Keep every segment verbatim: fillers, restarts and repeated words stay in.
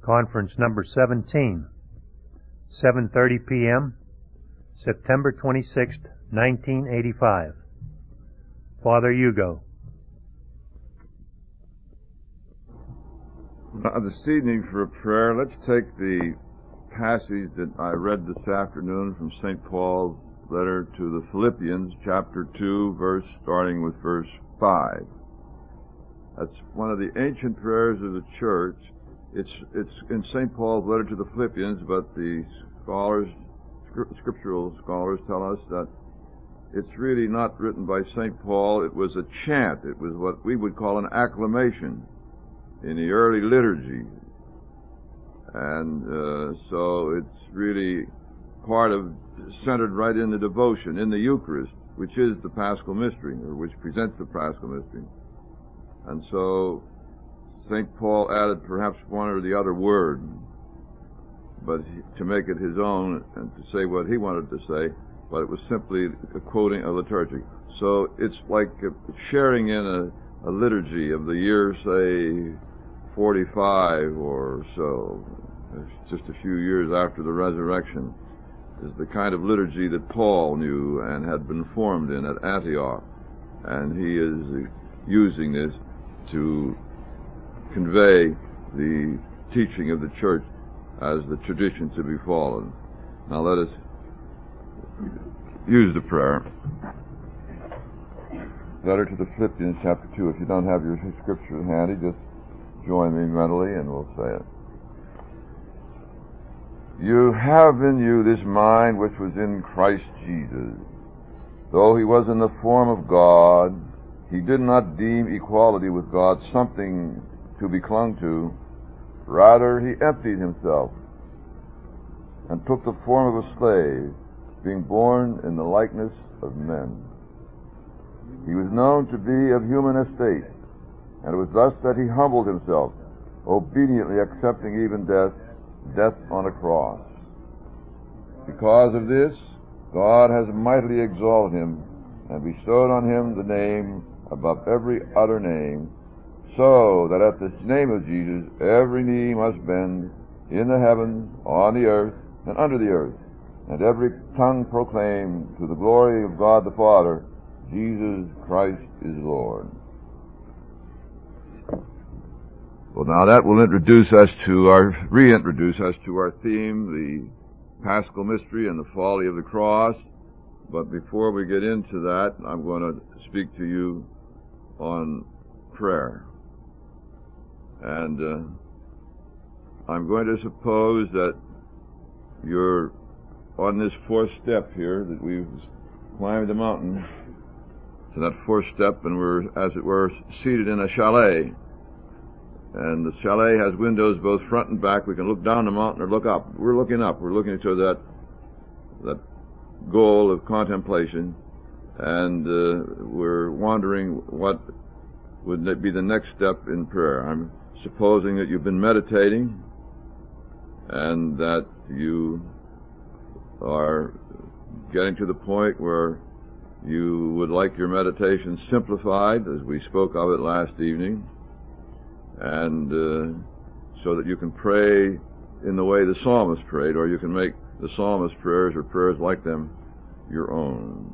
Conference number seventeen, seven thirty p.m., September twenty-sixth, nineteen eighty-five. Father Hugo. Now, this evening for a prayer, let's take the passage that I read this afternoon from Saint Paul's letter to the Philippians, chapter two, verse starting with verse five. That's one of the ancient prayers of the church. It's it's in Saint Paul's letter to the Philippians, but the scholars, scriptural scholars, tell us that it's really not written by Saint Paul. It was a chant. It was what we would call an acclamation in the early liturgy. And uh, so it's really part of, centered right in the devotion, in the Eucharist, which is the Paschal Mystery, or which presents the Paschal Mystery. And so Saint Paul added perhaps one or the other word, but he, to make it his own and to say what he wanted to say, but it was simply a quoting a liturgy. So it's like sharing in a, a liturgy of the year, say, forty-five or so, just a few years after the resurrection, is the kind of liturgy that Paul knew and had been formed in at Antioch. And he is using this to convey the teaching of the church as the tradition to be followed. Now let us use the prayer. Letter to the Philippians, chapter two. If you don't have your scripture handy, just join me mentally and we'll say it. You have in you this mind which was in Christ Jesus. Though he was in the form of God, he did not deem equality with God something to be clung to. Rather, he emptied himself and took the form of a slave, being born in the likeness of men. He was known to be of human estate, and it was thus that he humbled himself, obediently accepting even death, death on a cross. Because of this, God has mightily exalted him and bestowed on him the name above every other name, so that at the name of Jesus every knee must bend in the heavens, on the earth, and under the earth, and every tongue proclaim to the glory of God the Father, Jesus Christ is Lord. Well, now that will introduce us to our, reintroduce us to our theme, the Paschal Mystery and the folly of the cross. But before we get into that, I'm going to speak to you on prayer. And uh, I'm going to suppose that you're on this fourth step here, that we've climbed the mountain to that fourth step, and we're, as it were, seated in a chalet. And the chalet has windows both front and back. We can look down the mountain or look up. We're looking up. We're looking to that that goal of contemplation, and uh, we're wondering what would be the next step in prayer. I'm supposing that you've been meditating and that you are getting to the point where you would like your meditation simplified, as we spoke of it last evening, and uh, so that you can pray in the way the psalmist prayed, or you can make the psalmist's prayers or prayers like them your own.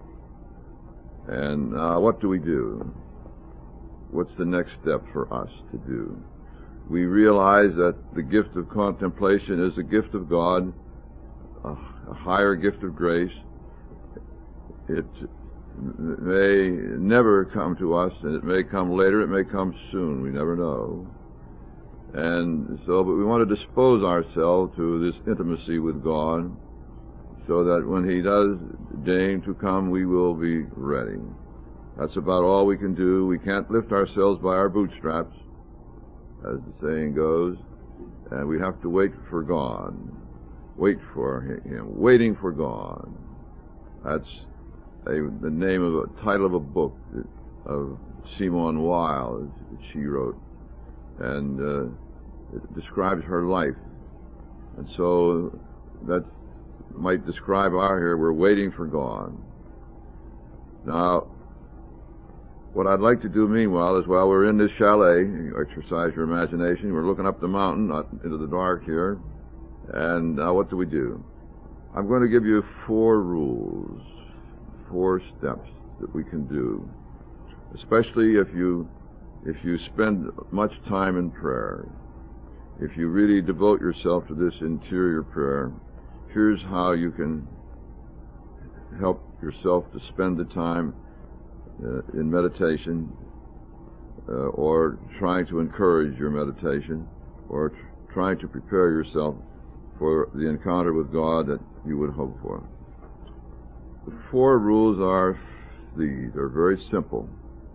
And uh, what do we do? What's the next step for us to do? We realize that the gift of contemplation is a gift of God, a, a higher gift of grace. It may never come to us, and it may come later, it may come soon, we never know. And so, but we want to dispose ourselves to this intimacy with God, so that when he does deign to come, we will be ready. That's about all we can do. We can't lift ourselves by our bootstraps, as the saying goes, and we have to wait for God. Wait for him. Waiting for God. That's a, the name of a title of a book of Simone Weil that she wrote, and uh, it describes her life. And so that might describe our here. We're waiting for God. Now, What I'd like to do meanwhile is, while we're in this chalet, you exercise your imagination. We're looking up the mountain, not into the dark here. And now what do we do? I'm going to give you four rules, four steps that we can do, especially if you if you spend much time in prayer. If you really devote yourself to this interior prayer, here's how you can help yourself to spend the time uh, in meditation, uh, or trying to encourage your meditation, or tr- trying to prepare yourself for the encounter with God that you would hope for. The four rules are these. They're very simple.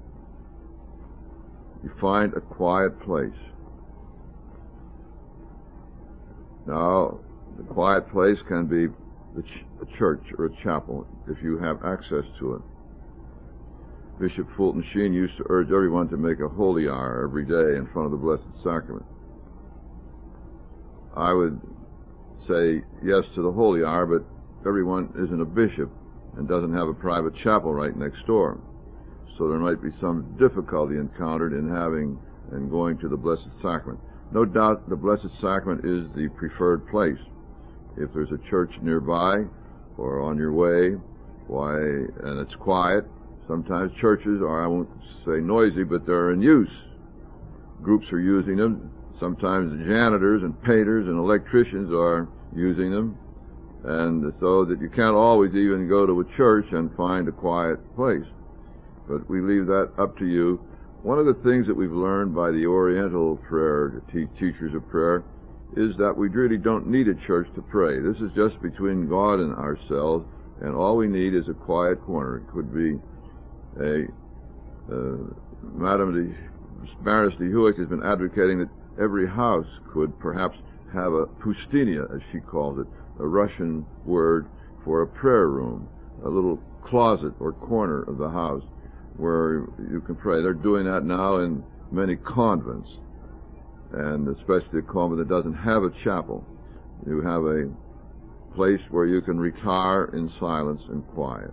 You find a quiet place. Now, the quiet place can be the ch- a church or a chapel, if you have access to it. Bishop Fulton Sheen used to urge everyone to make a holy hour every day in front of the Blessed Sacrament. I would say yes to the holy hour, but everyone isn't a bishop and doesn't have a private chapel right next door. So there might be some difficulty encountered in having and going to the Blessed Sacrament. No doubt the Blessed Sacrament is the preferred place. If there's a church nearby or on your way, why, and it's quiet. Sometimes churches are, I won't say noisy, but they're in use. Groups are using them. Sometimes the janitors and painters and electricians are using them. And so that you can't always even go to a church and find a quiet place. But we leave that up to you. One of the things that we've learned by the Oriental prayer, te- teachers of prayer, is that we really don't need a church to pray. This is just between God and ourselves, and all we need is a quiet corner. It could be a, uh, Madame de Maris de Huick has been advocating that every house could perhaps have a pustinia, as she calls it, a Russian word for a prayer room, a little closet or corner of the house where you can pray. They're doing that now in many convents, and especially a convent that doesn't have a chapel. You have a place where you can retire in silence and quiet.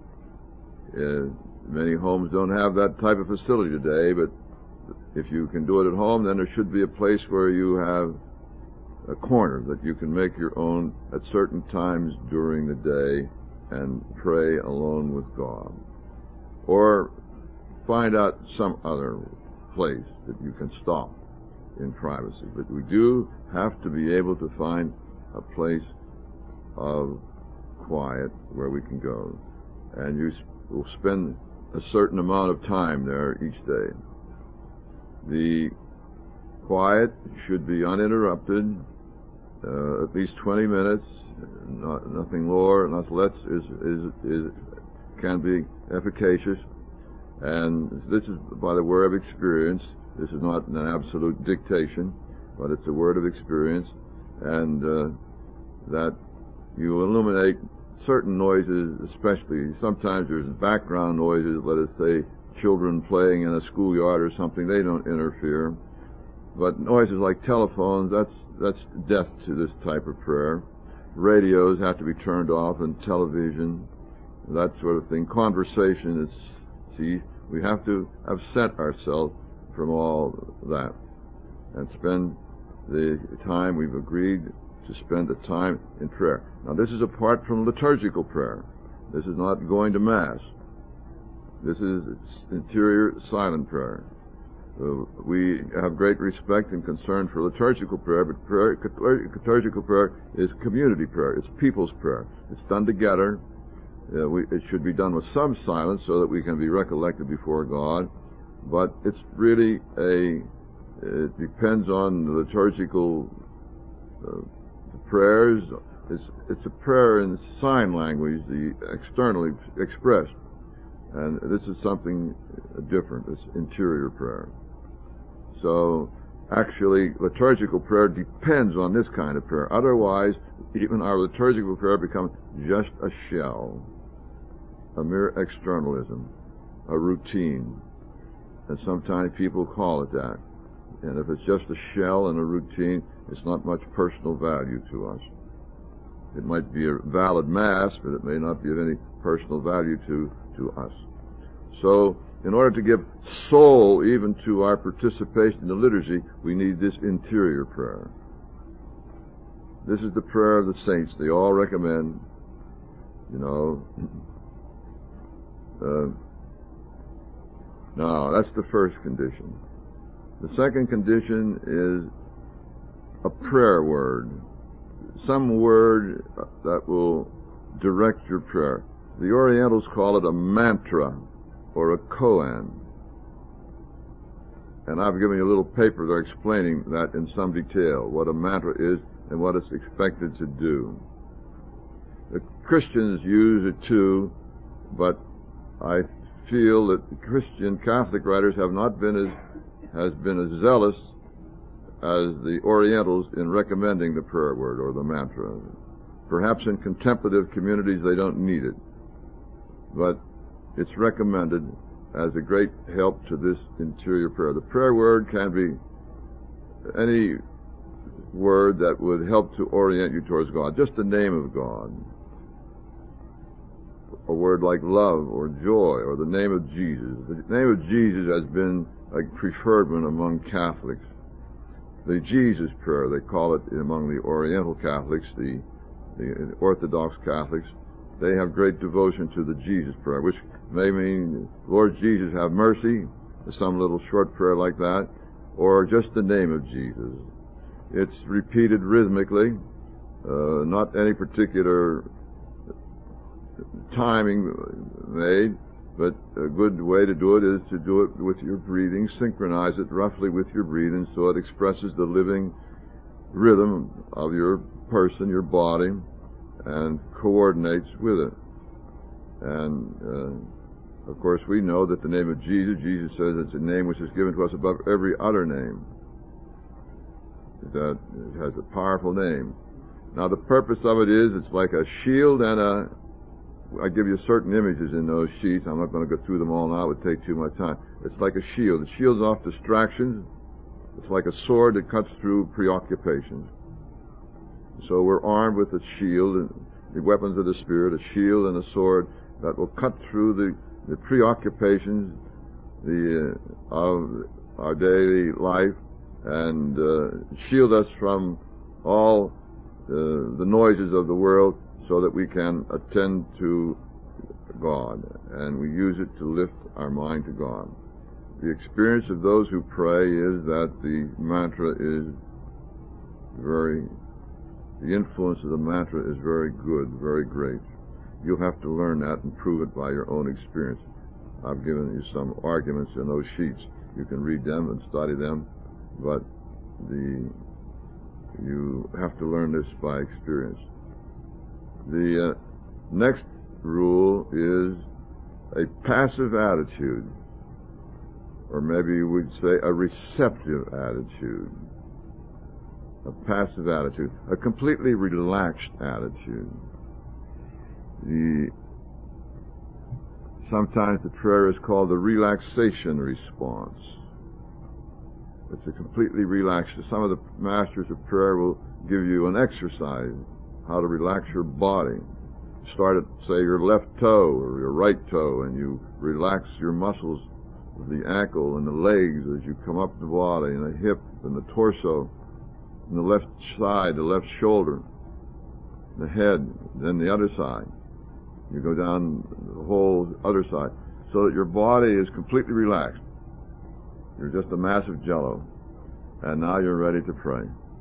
Uh, many homes don't have that type of facility today, but if you can do it at home, then there should be a place where you have a corner that you can make your own at certain times during the day and pray alone with God. Or find out some other place that you can stop in privacy. But we do have to be able to find a place of quiet where we can go. And you will spend a certain amount of time there each day. The quiet should be uninterrupted, uh, at least twenty minutes, not, nothing more, nothing less is, is, is, can be efficacious. And this is by the word of experience. This is not an absolute dictation, but it's a word of experience, and uh, that you eliminate certain noises, especially sometimes there's background noises, let us say children playing in a schoolyard or something, they don't interfere. But noises like telephones, that's that's death to this type of prayer. Radios have to be turned off, and television, that sort of thing. Conversation is, see, we have to absent ourselves from all that and spend the time we've agreed to spend the time in prayer. Now, this is apart from liturgical prayer. This is not going to Mass. This is interior silent prayer. Uh, we have great respect and concern for liturgical prayer, but prayer, liturgical prayer is community prayer. It's people's prayer. It's done together. Uh, we, it should be done with some silence so that we can be recollected before God. But it's really a, it depends on the liturgical uh, prayers. It's, it's a prayer in sign language, the externally expressed. And this is something different. It's interior prayer. So, actually, liturgical prayer depends on this kind of prayer. Otherwise, even our liturgical prayer becomes just a shell, a mere externalism, a routine. And sometimes people call it that. And if it's just a shell and a routine, it's not much personal value to us. It might be a valid Mass, but it may not be of any personal value to, to us. So, in order to give soul even to our participation in the liturgy, we need this interior prayer. This is the prayer of the saints. They all recommend, you know. Uh, now, that's the first condition. The second condition is a prayer word. Some word that will direct your prayer. The Orientals call it a mantra or a koan. And I've given you a little paper there explaining that in some detail, what a mantra is and what it's expected to do. The Christians use it too, but I feel that the Christian Catholic writers have not been as has been as zealous as the Orientals in recommending the prayer word or the mantra. Perhaps in contemplative communities they don't need it, but it's recommended as a great help to this interior prayer. The prayer word can be any word that would help to orient you towards God, just the name of God. A word like love or joy or the name of Jesus. The name of Jesus has been a preferred one among Catholics. The Jesus prayer, they call it among the Oriental Catholics, the, the Orthodox Catholics. They have great devotion to the Jesus prayer, which may mean, Lord Jesus, have mercy, some little short prayer like that, or just the name of Jesus. It's repeated rhythmically, uh, not any particular timing made, but a good way to do it is to do it with your breathing, synchronize it roughly with your breathing so it expresses the living rhythm of your person, your body, and coordinates with it. And, uh, of course, we know that the name of Jesus, Jesus says it's a name which is given to us above every other name. That it has a powerful name. Now, the purpose of it is, it's like a shield and a I give you certain images in those sheets. I'm not going to go through them all now. It would take too much time. It's like a shield. It shields off distractions. It's like a sword that cuts through preoccupations. So we're armed with a shield, and the weapons of the Spirit, a shield and a sword that will cut through the, the preoccupations the, uh, of our daily life and uh, shield us from all uh, the noises of the world, so that we can attend to God, and we use it to lift our mind to God. The experience of those who pray is that the mantra is very, the influence of the mantra is very good, very great. You'll have to learn that and prove it by your own experience. I've given you some arguments in those sheets. You can read them and study them, but the you have to learn this by experience. The uh, next rule is a passive attitude, or maybe we'd say a receptive attitude. A passive attitude, a completely relaxed attitude. The, sometimes the prayer is called the relaxation response. It's a completely relaxed. Some of the masters of prayer will give you an exercise how to relax your body. Start at, say, your left toe or your right toe, and you relax your muscles of the ankle and the legs as you come up the body, and the hip and the torso, and the left side, the left shoulder, the head, then the other side. You go down the whole other side, so that your body is completely relaxed. You're just a mass of jello, and now you're ready to pray.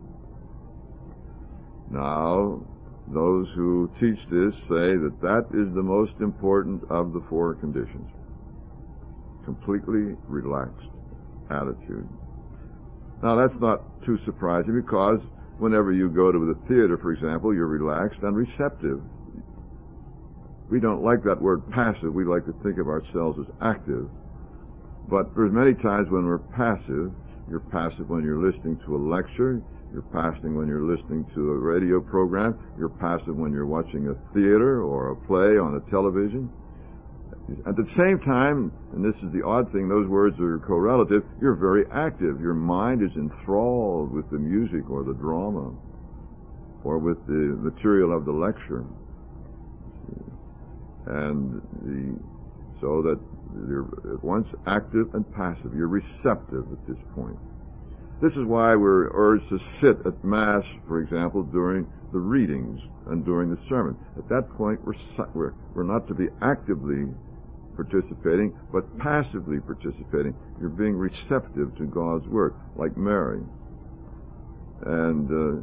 Now, those who teach this say that that is the most important of the four conditions. Completely relaxed attitude. Now, that's not too surprising, because whenever you go to the theater, for example, you're relaxed and receptive. We don't like that word passive. We like to think of ourselves as active. But there's many times when we're passive. You're passive when you're listening to a lecture. You're passive when you're listening to a radio program. You're passive when you're watching a theater or a play on a television. At the same time, and this is the odd thing, those words are correlative, you're very active. Your mind is enthralled with the music or the drama or with the material of the lecture. And the, so that You're at once active and passive. You're receptive at this point. This is why we're urged to sit at Mass, for example, during the readings and during the sermon. At that point, we're, we're, we're not to be actively participating, but passively participating. You're being receptive to God's Word, like Mary. And uh,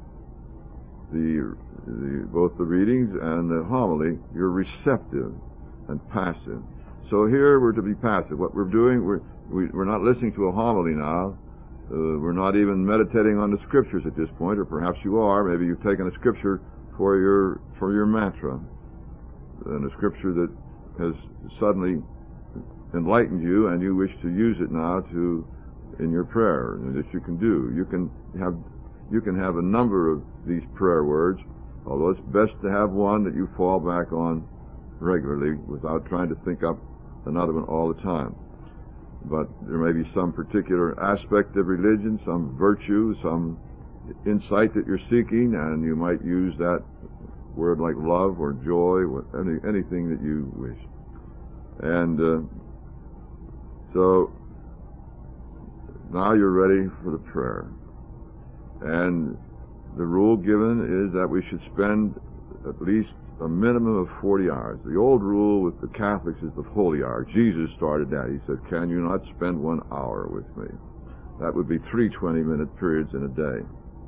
the, the both the readings and the homily, you're receptive and passive. So here we're to be passive. What we're doing, we're, we, we're not listening to a homily now. Uh, we're not even meditating on the Scriptures at this point, or perhaps you are. Maybe you've taken a Scripture for your for your mantra, and a Scripture that has suddenly enlightened you, and you wish to use it now to in your prayer. And that you can do. You can have you can have a number of these prayer words, although it's best to have one that you fall back on regularly without trying to think up another one all the time. But there may be some particular aspect of religion, some virtue, some insight that you're seeking, and you might use that word like love or joy, any, anything that you wish. And uh, so now you're ready for the prayer. And the rule given is that we should spend at least a minimum of forty hours. The old rule with the Catholics is the holy hour. Jesus started that. He said, can you not spend one hour with me? That would be three twenty-minute periods in a day.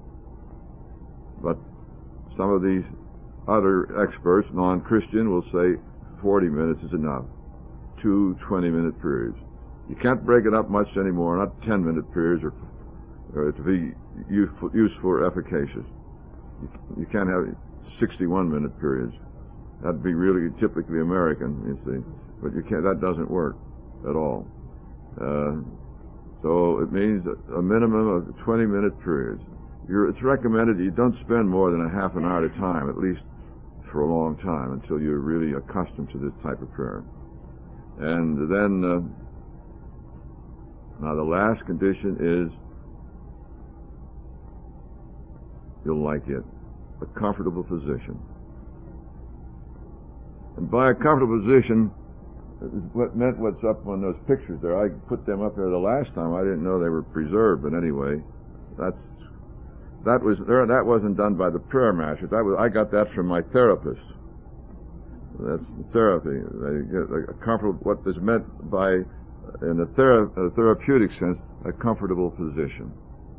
But some of these other experts, non-Christian, will say forty minutes is enough. Two twenty-minute periods. You can't break it up much anymore, not ten-minute periods or, or to be useful, useful or efficacious. You, you can't have sixty-one minute periods. That'd be really typically American, you see. But you can't, that doesn't work at all. Uh, so it means a minimum of twenty minute periods. You're, it's recommended you don't spend more than a half an hour at a time, at least for a long time, until you're really accustomed to this type of prayer. And then, uh, now the last condition is you'll like it. A comfortable position. And by a comfortable position, what meant what's up on those pictures there. I put them up there the last time. I didn't know they were preserved, but anyway, that's that was there. That wasn't done by the prayer master. That was I got that from my therapist. That's therapy. They get a comfortable. What is meant by, in a, thera, a therapeutic sense, a comfortable position.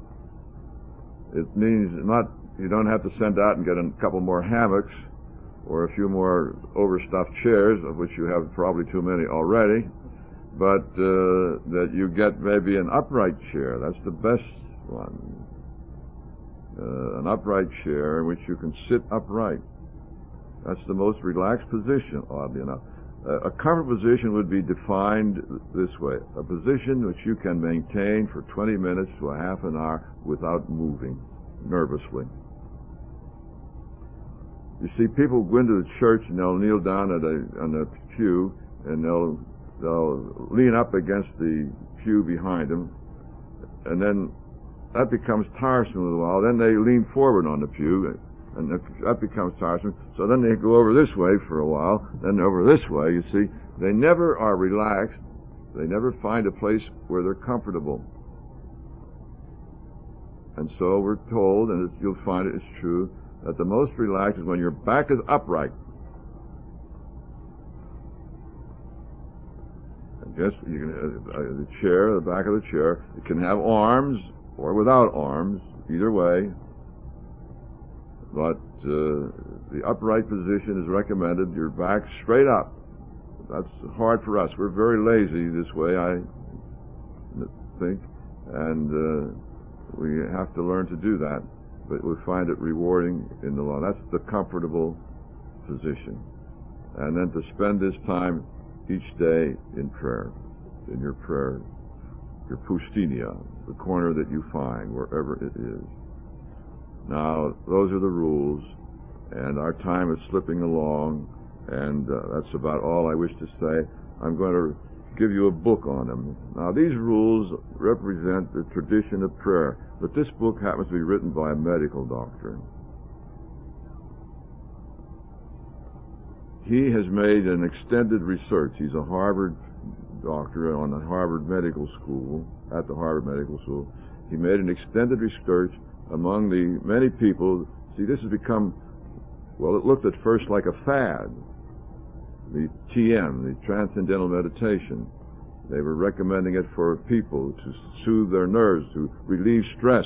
It means not. You don't have to send out and get a couple more hammocks or a few more overstuffed chairs, of which you have probably too many already, but uh, that you get maybe an upright chair. That's the best one. Uh, an upright chair in which you can sit upright. That's the most relaxed position, oddly enough. Uh, a comfortable position would be defined this way. A position which you can maintain for twenty minutes to a half an hour without moving nervously. You see, people go into the church and they'll kneel down at a, on a pew and they'll they'll lean up against the pew behind them, and then that becomes tiresome a little while. Then they lean forward on the pew, and that becomes tiresome. So then they go over this way for a while, then over this way. You see, they never are relaxed. They never find a place where they're comfortable. And so we're told, and you'll find it is true, that the most relaxed is when your back is upright. And just you can, uh, the chair, the back of the chair, it can have arms or without arms, either way. But uh, the upright position is recommended. Your back straight up. That's hard for us. We're very lazy this way, I think, and uh, we have to learn to do that. But we find it rewarding in the law. That's the comfortable position. And then to spend this time each day in prayer, in your prayer, your poustinia, the corner that you find, wherever it is. Now, those are the rules, and our time is slipping along, and uh, that's about all I wish to say. I'm going to give you a book on them. Now, these rules represent the tradition of prayer, but this book happens to be written by a medical doctor. He has made an extended research. He's a Harvard doctor on the Harvard Medical School, at the Harvard Medical School. He made an extended research among the many people. See, this has become, well, it looked at first like a fad. The T M, the Transcendental Meditation. They were recommending it for people to soothe their nerves, to relieve stress,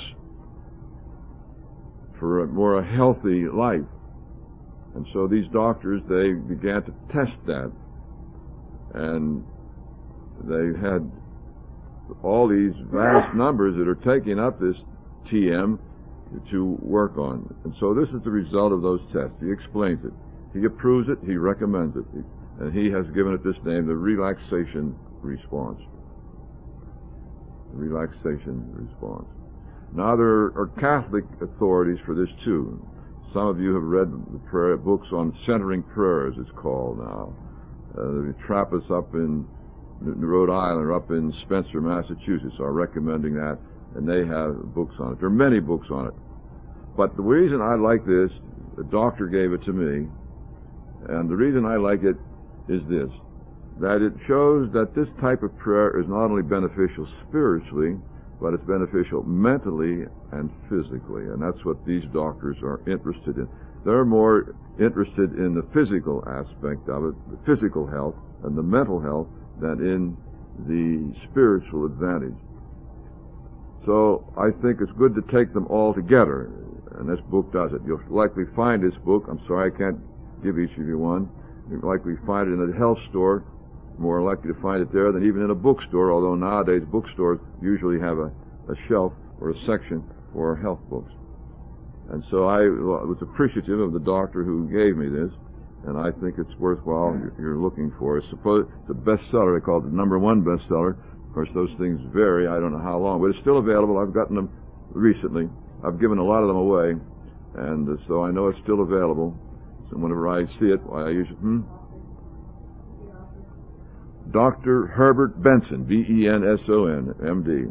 for a more healthy life. And so these doctors, they began to test that. And they had all these vast numbers that are taking up this T M to work on. And so this is the result of those tests. He explains it. He approves it. He recommends it. And he has given it this name, the relaxation response. The relaxation response. Now there are Catholic authorities for this too. Some of you have read the prayer books on centering prayer, as it's called now. Uh, the Trappists up in Rhode Island or up in Spencer, Massachusetts are recommending that, and they have books on it. There are many books on it. But the reason I like this, the doctor gave it to me, and the reason I like it is this, that it shows that this type of prayer is not only beneficial spiritually, but it's beneficial mentally and physically, and that's what these doctors are interested in. They're more interested in the physical aspect of it, the physical health and the mental health, than in the spiritual advantage. So I think it's good to take them all together, and this book does it. You'll likely find this book. I'm sorry I can't give each of you one. You'll likely find it in a health store, more likely to find it there than even in a bookstore, although nowadays bookstores usually have a, a shelf or a section for health books. And so I was appreciative of the doctor who gave me this, and I think it's worthwhile you're looking for. It's, supposed, it's a bestseller. They call it the number one bestseller. Of course, those things vary. I don't know how long, but it's still available. I've gotten them recently. I've given a lot of them away, and so I know it's still available. So whenever I see it, I usually, hmm? Doctor Herbert Benson, B E N S O N, M D.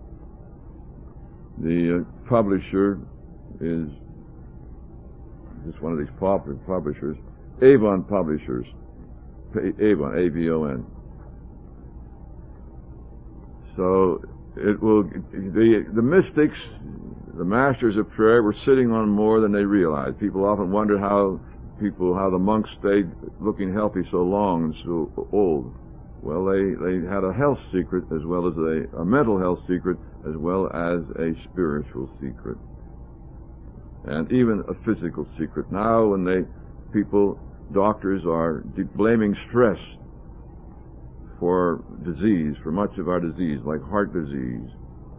The uh, publisher is just one of these popular publishers, Avon Publishers, Avon, A V O N. So it will, the, the mystics, the masters of prayer were sitting on more than they realized. People often wonder how people, how the monks stayed looking healthy so long and so old. Well, they, they had a health secret as well as a, a mental health secret as well as a spiritual secret. And even a physical secret. Now when they, people, doctors are de- blaming stress for disease, for much of our disease, like heart disease,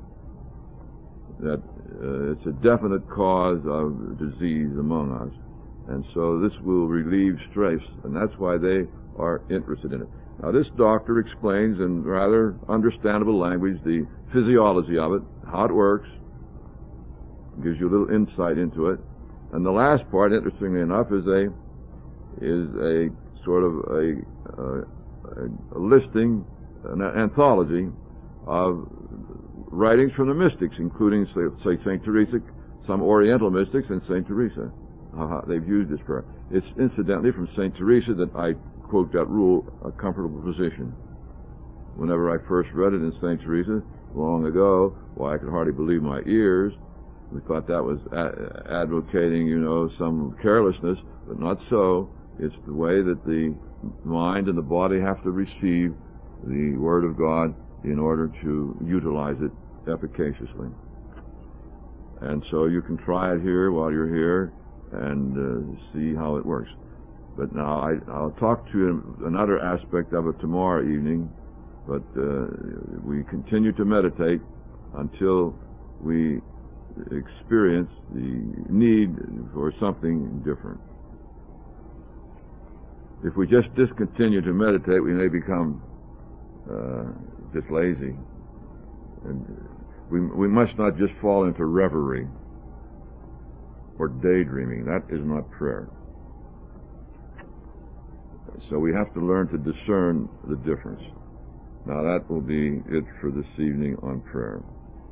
that uh, it's a definite cause of disease among us. And so this will relieve stress, and that's why they are interested in it. Now this doctor explains in rather understandable language the physiology of it, how it works, gives you a little insight into it. And the last part, interestingly enough, is a is a sort of a, a, a listing, an anthology of writings from the mystics, including, say, say Saint Teresa, some Oriental mystics, and Saint Teresa. Uh, they've used this prayer. It's incidentally from Saint Teresa that I quote that rule, a comfortable position. Whenever I first read it in Saint Teresa, long ago, why, I could hardly believe my ears. We thought that was a- advocating, you know, some carelessness, but not so. It's the way that the mind and the body have to receive the Word of God in order to utilize it efficaciously. And so you can try it here while you're here and uh, see how it works. But now I, I'll talk to you another aspect of it tomorrow evening, but uh, we continue to meditate until we experience the need for something different. If we just discontinue to meditate, we may become uh, just lazy. And we, we must not just fall into reverie or daydreaming. That is not prayer. So we have to learn to discern the difference. Now that will be it for this evening on prayer.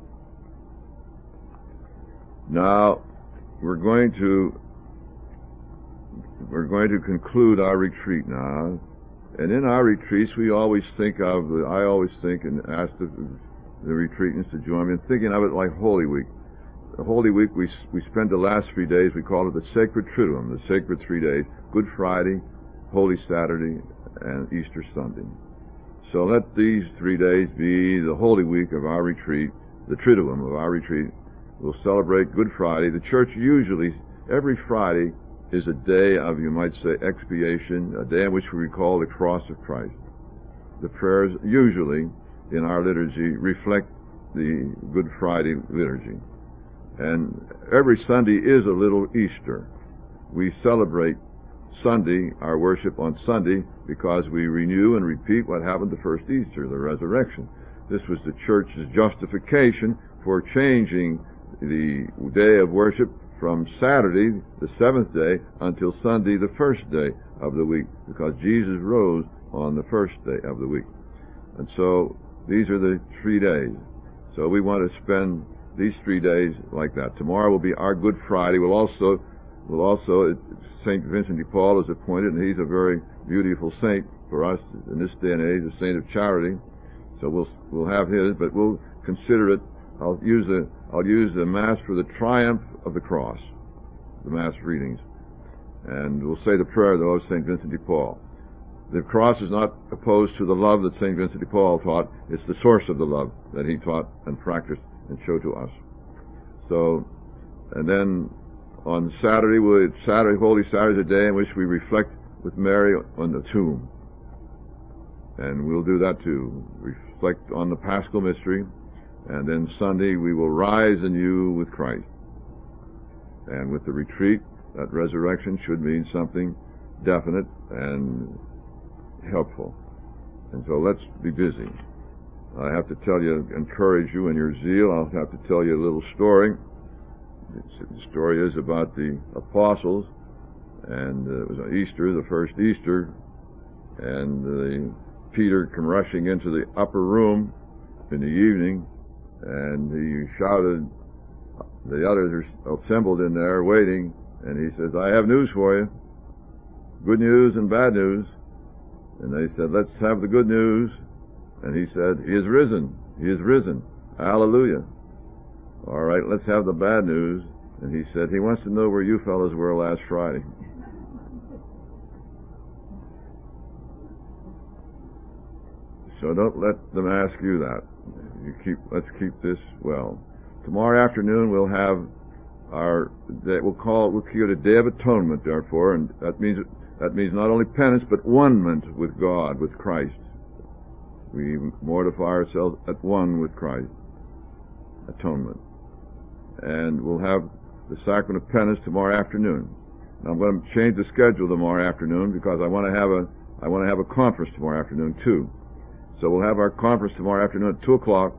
Now we're going to we're going to conclude our retreat now, And in our retreats, we always think of, I always think and ask the, the retreatants to join me in thinking of it like Holy Week. The Holy Week, we we spend the last three days, we call it the Sacred Triduum, the sacred three days, Good Friday, Holy Saturday, and Easter Sunday. So let these three days be the Holy Week of our retreat, the Triduum of our retreat. We'll celebrate Good Friday. The church usually, every Friday, is a day of, you might say, expiation, a day in which we recall the cross of Christ. The prayers usually in our liturgy reflect the Good Friday liturgy. And every Sunday is a little Easter. We celebrate Sunday, our worship on Sunday, because we renew and repeat what happened the first Easter, the resurrection. This was the church's justification for changing the day of worship from Saturday, the seventh day, until Sunday, the first day of the week, because Jesus rose on the first day of the week. And so these are the three days. So we want to spend these three days like that. Tomorrow will be our Good Friday. We'll also, we'll also, Saint Vincent de Paul is appointed, and he's a very beautiful saint for us in this day and age, a saint of charity. So we'll we'll have his, but we'll consider it. I'll use the I'll use the Mass for the triumph of the cross, the Mass readings, and we'll say the prayer though of Saint Vincent de Paul. The cross is not opposed to the love that Saint Vincent de Paul taught. It's the source of the love that he taught and practiced and showed to us. So, and then on Saturday, we'll, Saturday, Holy Saturday is a day in which we reflect with Mary on the tomb, and we'll do that too. Reflect on the Paschal mystery. And then Sunday, we will rise anew with Christ. And with the retreat, that resurrection should mean something definite and helpful. And so let's be busy. I have to tell you, encourage you in your zeal. I'll have to tell you a little story. The story is about the apostles, and uh, it was on Easter, the first Easter, and the, Peter come rushing into the upper room in the evening, and he shouted, the others are assembled in there waiting, and he says, I have news for you, good news and bad news. And they said, let's have the good news. And he said, he is risen, he is risen, hallelujah. All right, let's have the bad news. And he said, he wants to know where you fellows were last Friday. So don't let them ask you that. You keep, let's keep this well. Tomorrow afternoon we'll have our, we'll call it, we'll call it a Day of Atonement, therefore, and that means, that means not only penance, but one-ment with God, with Christ. We mortify ourselves at one with Christ. Atonement. And we'll have the Sacrament of Penance tomorrow afternoon. Now I'm going to change the schedule tomorrow afternoon because I want to have a, I want to have a conference tomorrow afternoon too. So we'll have our conference tomorrow afternoon at two o'clock.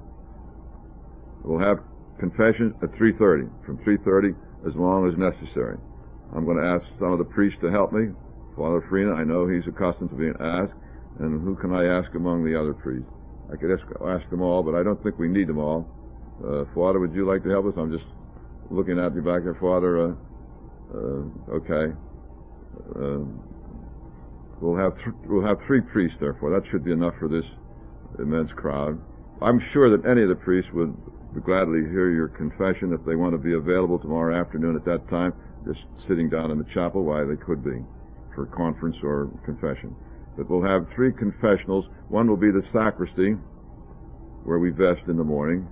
We'll have confession at three thirty, from three thirty as long as necessary. I'm going to ask some of the priests to help me. Father Frina, I know he's accustomed to being asked. And who can I ask among the other priests? I could ask, ask them all, but I don't think we need them all. Uh, Father, would you like to help us? I'm just looking at you back there, Father. Uh, uh, okay. Uh, we'll have th- we'll have three priests, therefore. That should be enough for this immense crowd. I'm sure that any of the priests would gladly hear your confession if they want to be available tomorrow afternoon at that time, just sitting down in the chapel. Why, they could be for conference or confession. But we'll have three confessionals. One will be the sacristy, where we vest in the morning.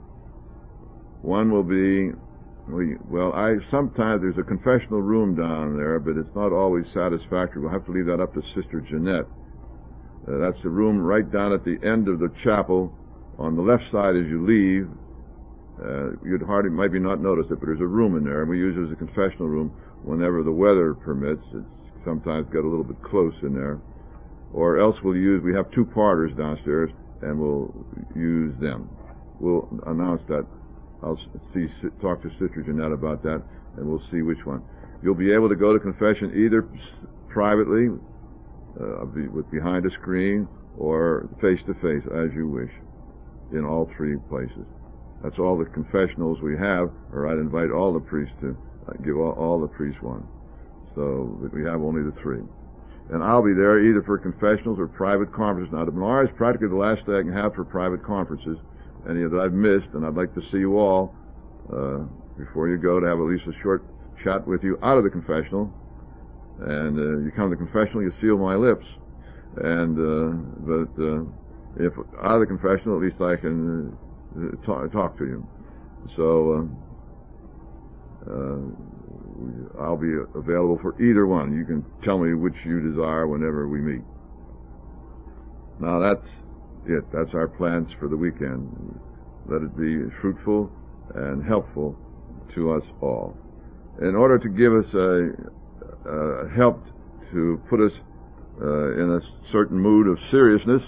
One will be, we, well, I sometimes there's a confessional room down there, but it's not always satisfactory. We'll have to leave that up to Sister Jeanette. Uh, that's the room right down at the end of the chapel, on the left side as you leave. Uh, you'd hardly, maybe not notice it, but there's a room in there, and we use it as a confessional room whenever the weather permits. It's sometimes get a little bit close in there. Or else we'll use, we have two parters downstairs, and we'll use them. We'll announce that. I'll see, talk to Sister Jeanette about that, and we'll see which one. You'll be able to go to confession either privately, uh, with behind a screen, or face to face, as you wish, in all three places. That's all the confessionals we have, or I'd invite all the priests to uh, give all, all the priests one. So that we have only the three. and I'll be there either for confessionals or private conferences. Now, tomorrow is practically the last day I can have for private conferences, any that I've missed, and I'd like to see you all uh, before you go to have at least a short chat with you out of the confessional. And uh, you come to the confessional, you seal my lips. And uh, but uh, if out of the confessional, at least I can uh, talk, talk to you. So uh, uh, I'll be available for either one. You can tell me which you desire whenever we meet. Now that's it. That's our plans for the weekend. Let it be fruitful and helpful to us all. In order to give us a uh, help to put us uh, in a certain mood of seriousness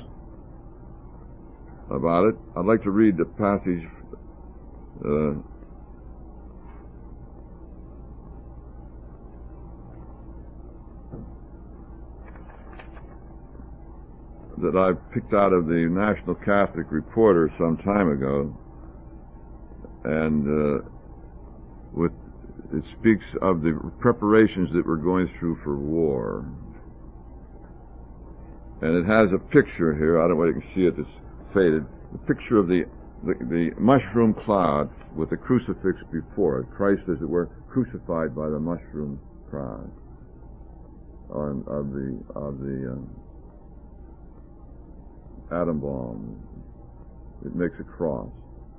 about it, I'd like to read the passage uh, that I picked out of the National Catholic Reporter some time ago, and uh, with it speaks of the preparations that we're going through for war. And it has a picture here, I don't know whether you can see it, it's faded, the picture of the, the, the mushroom cloud with the crucifix before it, Christ, as it were, crucified by the mushroom cloud on, of the, of the um, atom bomb. It makes a cross.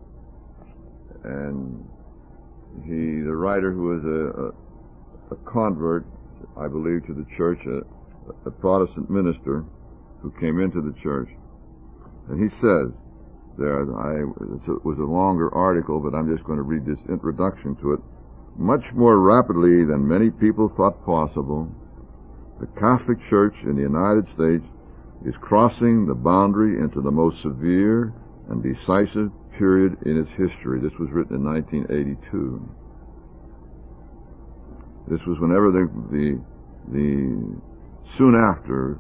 And he, the writer, who is a, a, a convert, I believe, to the church, a, a Protestant minister who came into the church, and he says there, I, it was a longer article, but I'm just going to read this introduction to it. Much more rapidly than many people thought possible, the Catholic Church in the United States is crossing the boundary into the most severe and decisive period in its history. This was written in nineteen eighty-two. This was whenever the, the, the, soon after,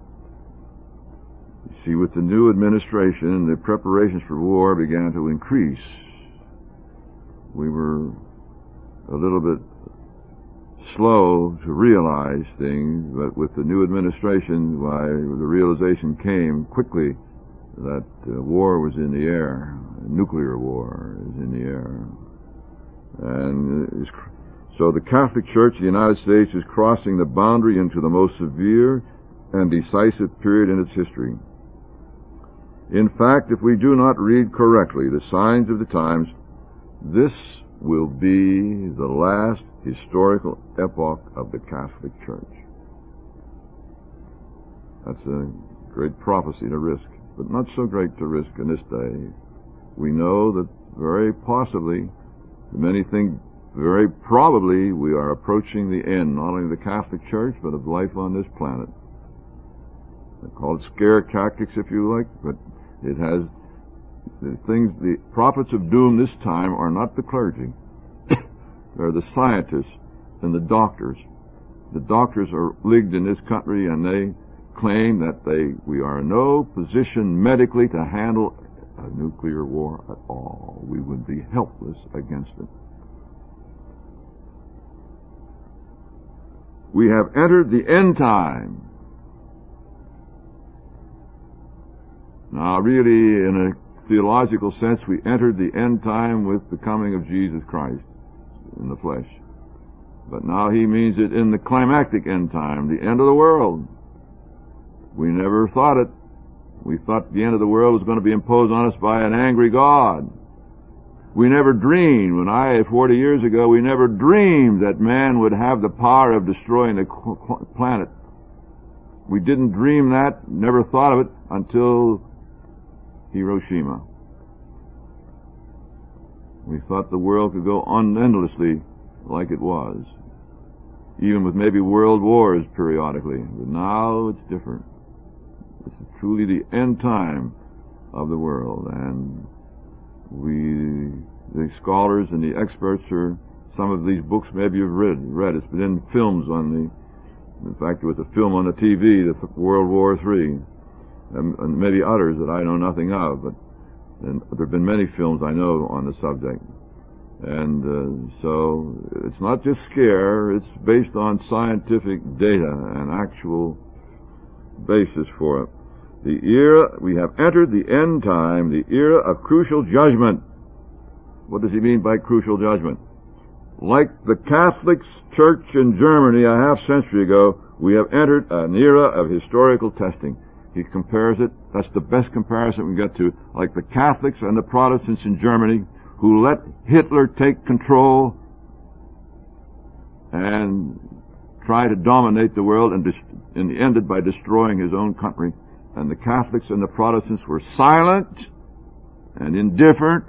you see, with the new administration, the preparations for war began to increase. We were a little bit slow to realize things, but with the new administration, why, the realization came quickly that uh, war was in the air. Nuclear war is in the air. And is, so the Catholic Church of the United States is crossing the boundary into the most severe and decisive period in its history. In fact, if we do not read correctly the signs of the times, this will be the last historical epoch of the Catholic Church. That's a great prophecy to risk, but not so great to risk in this day. We know that very possibly, many think very probably, we are approaching the end, not only of the Catholic Church, but of life on this planet. They're called scare tactics, if you like, but it has the things, the prophets of doom this time are not the clergy. They're the scientists and the doctors. The doctors are leagued in this country, and they claim that they we are in no position medically to handle a nuclear war at all. We would be helpless against it. We have entered the end time. Now, really, in a theological sense, we entered the end time with the coming of Jesus Christ in the flesh. But now he means it in the climactic end time, the end of the world. We never thought it. We thought the end of the world was going to be imposed on us by an angry God. We never dreamed, when I, forty years ago, we never dreamed that man would have the power of destroying the planet. We didn't dream that, never thought of it until Hiroshima. We thought the world could go on endlessly like it was, even with maybe world wars periodically. But now it's different. It's truly the end time of the world, and we, the scholars and the experts, are, some of these books maybe you've read, read. It's been in films on the, in fact there was a film on the T V, the World War Three, and, and maybe others that I know nothing of, but and there have been many films I know on the subject. And uh, so it's not just scare, it's based on scientific data and actual basis for it. The era, we have entered the end time, the era of crucial judgment. What does he mean by crucial judgment? Like the Catholic Church in Germany a half century ago, we have entered an era of historical testing. He compares it, that's the best comparison we can get to, like the Catholics and the Protestants in Germany who let Hitler take control and try to dominate the world and, dis- and ended by destroying his own country. And the Catholics and the Protestants were silent and indifferent.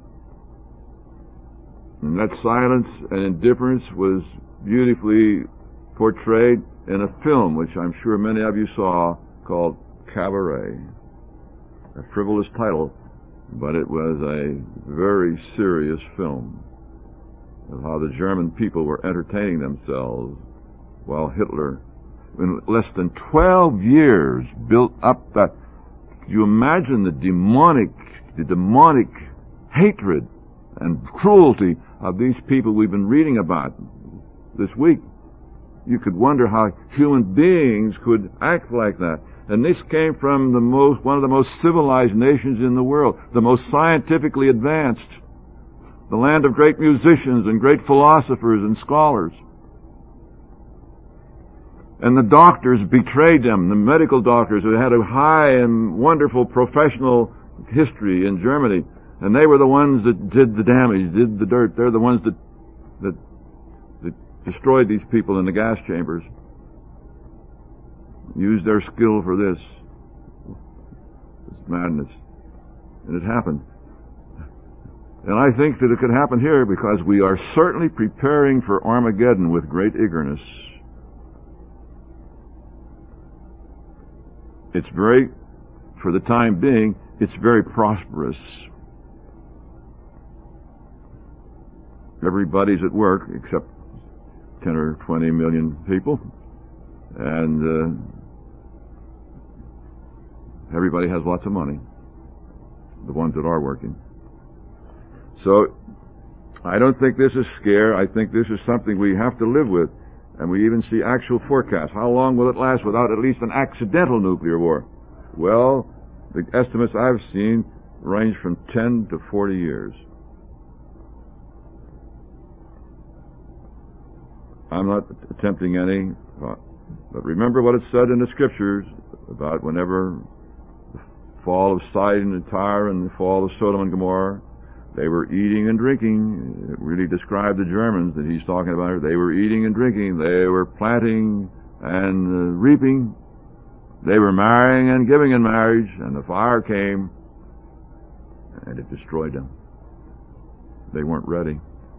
And that silence and indifference was beautifully portrayed in a film which I'm sure many of you saw called Cabaret. A frivolous title, but it was a very serious film of how the German people were entertaining themselves while Hitler, in less than twelve years, built up that. Could you imagine the demonic, the demonic hatred and cruelty of these people we've been reading about this week? You could wonder how human beings could act like that. And this came from the most, one of the most civilized nations in the world, the most scientifically advanced, the land of great musicians and great philosophers and scholars. And the doctors betrayed them, the medical doctors who had a high and wonderful professional history in Germany. And they were the ones that did the damage, did the dirt. They're the ones that, that, that destroyed these people in the gas chambers. Used their skill for this. This madness. And it happened. And I think that it could happen here because we are certainly preparing for Armageddon with great eagerness. It's very, for the time being, it's very prosperous. Everybody's at work except ten or twenty million people. And uh, everybody has lots of money, the ones that are working. So I don't think this is scare. I think this is something we have to live with. And we even see actual forecasts. How long will it last without at least an accidental nuclear war? Well, the estimates I've seen range from ten to forty years. I'm not attempting any, but remember what it said in the scriptures about whenever the fall of Sidon and Tyre and the fall of Sodom and Gomorrah, they were eating and drinking. It really described the Germans that he's talking about. They were eating and drinking. They were planting and uh, reaping. They were marrying and giving in marriage, and the fire came, and it destroyed them. They weren't ready.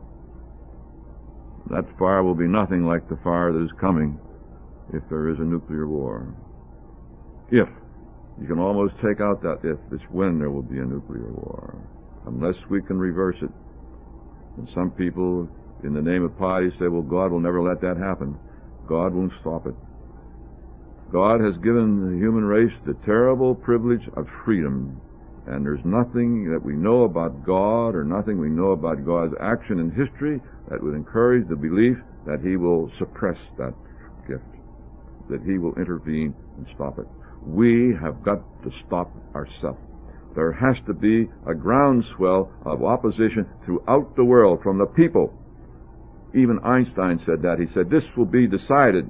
That fire will be nothing like the fire that is coming if there is a nuclear war. If. You can almost take out that if. It's when there will be a nuclear war. Unless we can reverse it. And some people, in the name of piety, say, well, God will never let that happen. God won't stop it. God has given the human race the terrible privilege of freedom. And there's nothing that we know about God or nothing we know about God's action in history that would encourage the belief that He will suppress that gift, that He will intervene and stop it. We have got to stop ourselves. There has to be a groundswell of opposition throughout the world from the people. Even Einstein said that. He said, this will be decided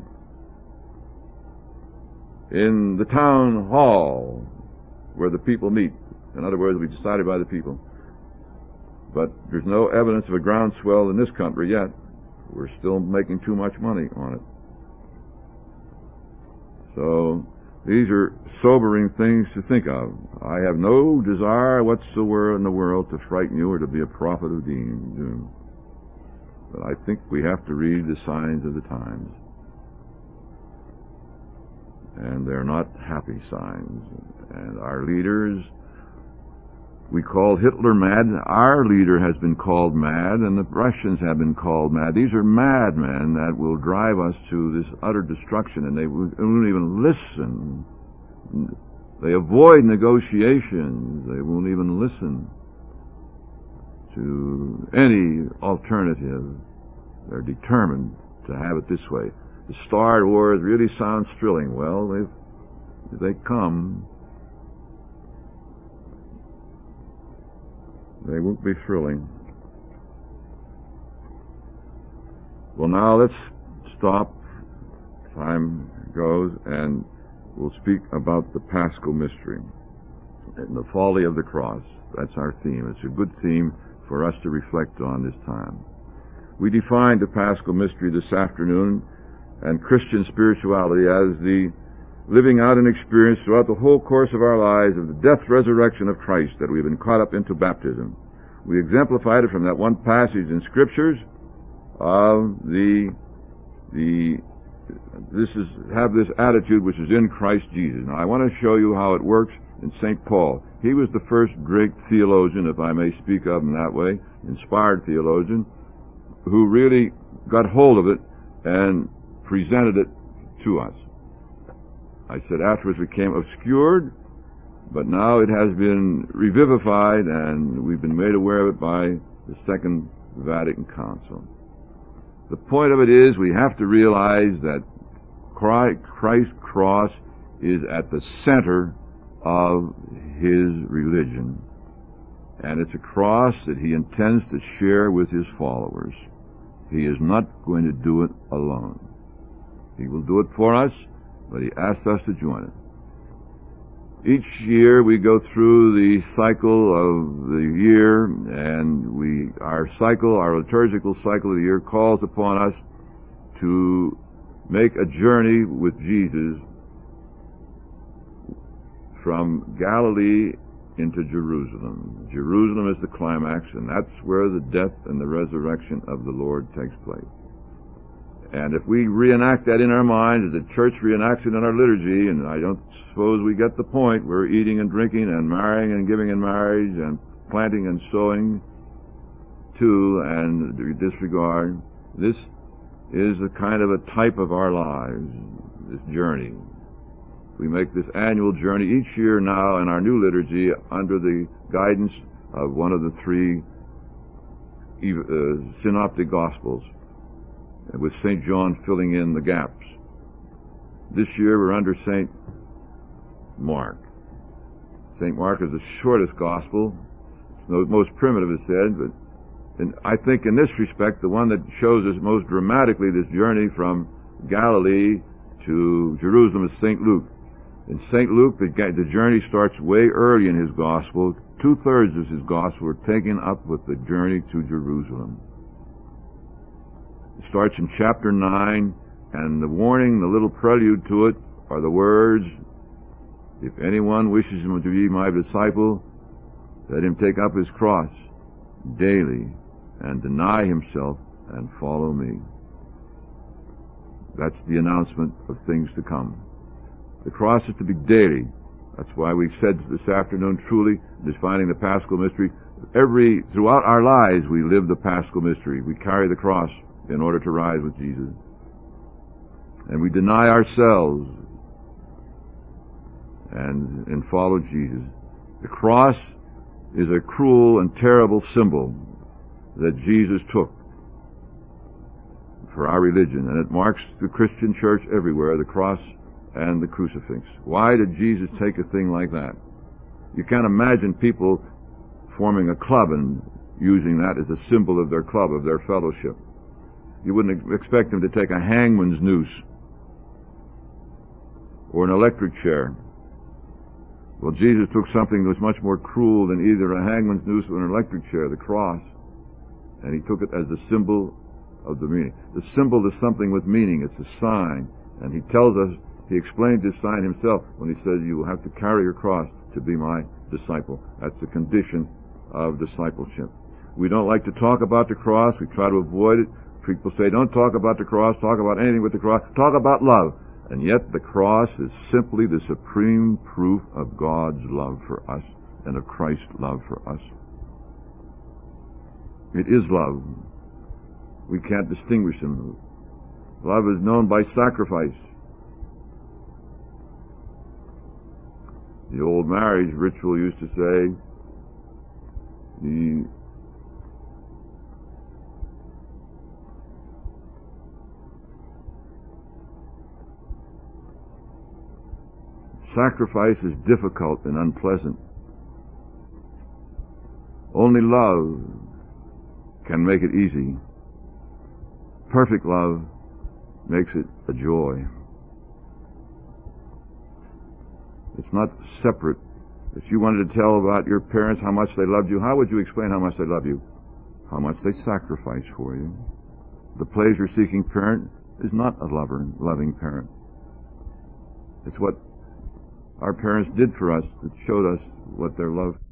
in the town hall where the people meet. In other words, we decided by the people. But there's no evidence of a groundswell in this country yet. We're still making too much money on it. So these are sobering things to think of. I have no desire whatsoever in the world to frighten you or to be a prophet of doom. But I think we have to read the signs of the times. And they're not happy signs. And our leaders, we called Hitler mad. Our leader has been called mad, and the Russians have been called mad. These are madmen that will drive us to this utter destruction, and they won't even listen. They avoid negotiations. They won't even listen to any alternative. They're determined to have it this way. The Star Wars really sounds thrilling. Well, they've they come, they won't be thrilling. Well, now let's stop. Time goes, and we'll speak about the Paschal mystery and the folly of the cross. That's our theme. It's a good theme for us to reflect on this time. We defined the Paschal mystery this afternoon and Christian spirituality as the living out an experience throughout the whole course of our lives of the death resurrection of Christ that we've been caught up into baptism. We exemplified it from that one passage in Scriptures of the the this is have this attitude which is in Christ Jesus. Now I want to show you how it works in Saint Paul. He was the first great theologian, if I may speak of him that way, inspired theologian, who really got hold of it and presented it to us. I said afterwards it became obscured, but now it has been revivified and we've been made aware of it by the Second Vatican Council. The point of it is we have to realize that Christ's cross is at the center of his religion. And it's a cross that he intends to share with his followers. He is not going to do it alone. He will do it for us, but he asks us to join it. Each year we go through the cycle of the year, and we, our cycle, our liturgical cycle of the year calls upon us to make a journey with Jesus from Galilee into Jerusalem. Jerusalem is the climax, and that's where the death and the resurrection of the Lord takes place. And if we reenact that in our minds, the church reenacts it in our liturgy, and I don't suppose we get the point. We're eating and drinking and marrying and giving in marriage and planting and sowing too, and disregard. This is a kind of a type of our lives, this journey. We make this annual journey each year now in our new liturgy under the guidance of one of the three uh, synoptic Gospels, with Saint John filling in the gaps. This year we're under Saint Mark. Saint Mark is the shortest Gospel, the most primitive, it said, but and I think in this respect the one that shows us most dramatically this journey from Galilee to Jerusalem is Saint Luke. In Saint Luke, the, the journey starts way early in his Gospel. Two-thirds of his Gospel are taken up with the journey to Jerusalem. It starts in chapter nine, and the warning, the little prelude to it, are the words, "If anyone wishes him to be my disciple, let him take up his cross daily and deny himself and follow me." That's the announcement of things to come. The cross is to be daily. That's why we said this afternoon, truly, defining the Paschal mystery, every, throughout our lives we live the Paschal mystery. We carry the cross in order to rise with Jesus. And we deny ourselves and, and follow Jesus. The cross is a cruel and terrible symbol that Jesus took for our religion, and it marks the Christian church everywhere, the cross and the crucifix. Why did Jesus take a thing like that? You can't imagine people forming a club and using that as a symbol of their club, of their fellowship. You wouldn't expect them to take a hangman's noose or an electric chair. Well, Jesus took something that was much more cruel than either a hangman's noose or an electric chair, the cross, and he took it as the symbol of the meaning. The symbol is something with meaning. It's a sign. And he tells us, he explained this sign himself when he said, you will have to carry your cross to be my disciple. That's the condition of discipleship. We don't like to talk about the cross. We try to avoid it. People say, don't talk about the cross, talk about anything with the cross, talk about love. And yet the cross is simply the supreme proof of God's love for us and of Christ's love for us. It is love. We can't distinguish them. Love is known by sacrifice. The old marriage ritual used to say, the Sacrifice is difficult and unpleasant. Only love can make it easy. Perfect love makes it a joy. It's not separate. If you wanted to tell about your parents how much they loved you, how would you explain how much they love you? How much they sacrifice for you. The pleasure-seeking parent is not a lover, loving parent. It's what our parents did for us that showed us what their love